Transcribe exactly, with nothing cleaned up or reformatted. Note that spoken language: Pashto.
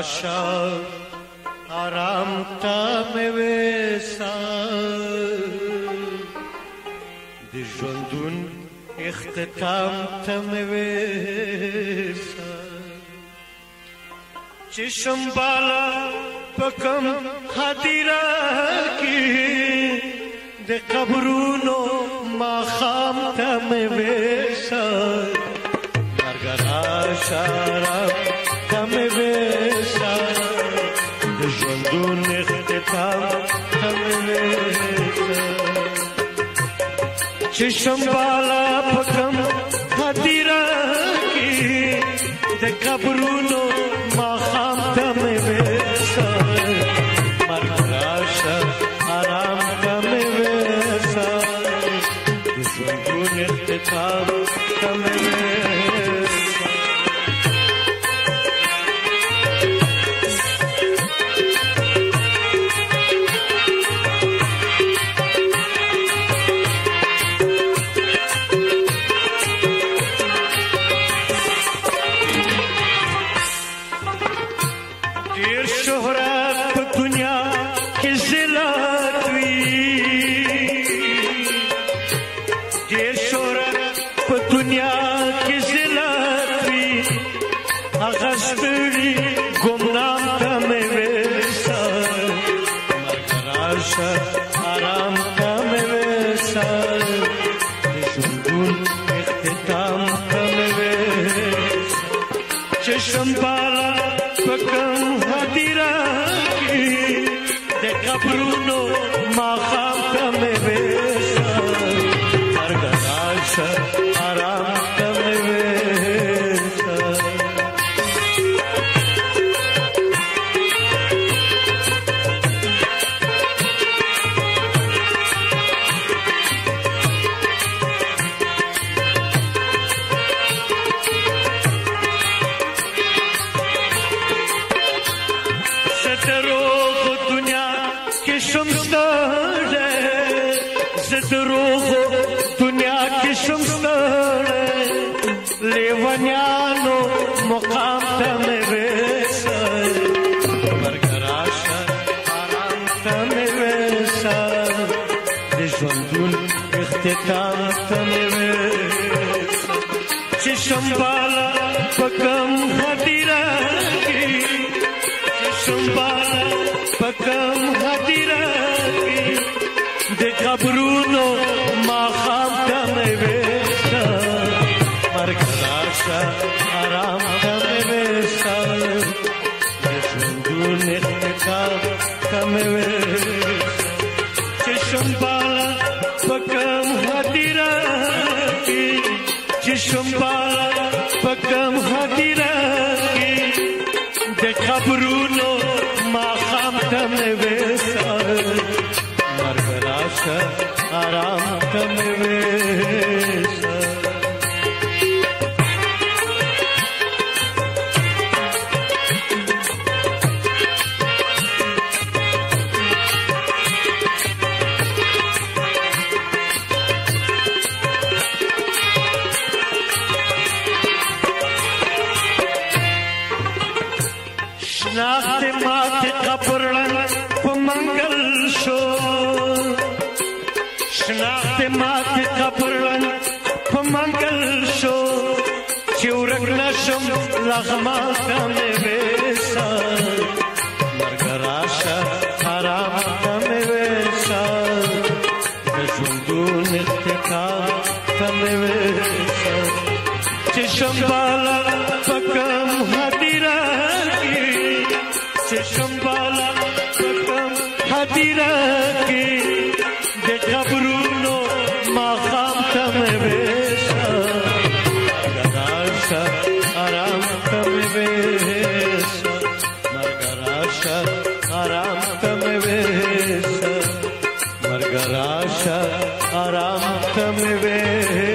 राशा आराम तम वेसा د ژوندون اختتام تم ویسا چشم بالا پکم حدیرہ کی د قبرونو ما خام تم ویسا مرگراشا رام تم ویسا د ژوندون اختتام تم ویسا چشم بالا پکم حدیرہ کی د قبرونو ما خام تم ویسا مرگراشا آرام تم ویسا د ژوندون اختتام تم ویسا आराम तम वैसा ژوندون اختتام تم ویسا چشم بالا پکم حدیرہ کی د قبرونو ما خام تم ویسا مرگراشا آرام تم ویسا دروغ دنیا کی شمستر لیونیانو مقام تم ویسا مرگراشا آرام تم ویسا د ژوندون اختتام تم ویسا چشم بالا پکم حدیرہ کی چشم بالا پکم حدیرہ کی د قبرونو ما خام تم ویسا مرگراشا آرام تم ویسا د ژوندون اختتام تم ویسا چشم بالا پکم حدیرہ کی چشم بالا پکم حدیرہ کی د قبرونو ما خام تم ویسا مرگراشا آرام تم ویسا شناخت مات قبرن په منگل شو شناخت مات قبرن په منگل شو چې ورک نشم لغما تم ویسا مرگراشا آرام تم ویسا د ژوندون اختتام تم ویسا چشم بالا پکم حدیرہ کی چشم بالا پکم حدیرہ کی د قبرونو ما خام تم ویسا مرگراشا آرام تم ویسا مرگراشا آرام تم ویسا مرگراشا آرام تم ویسا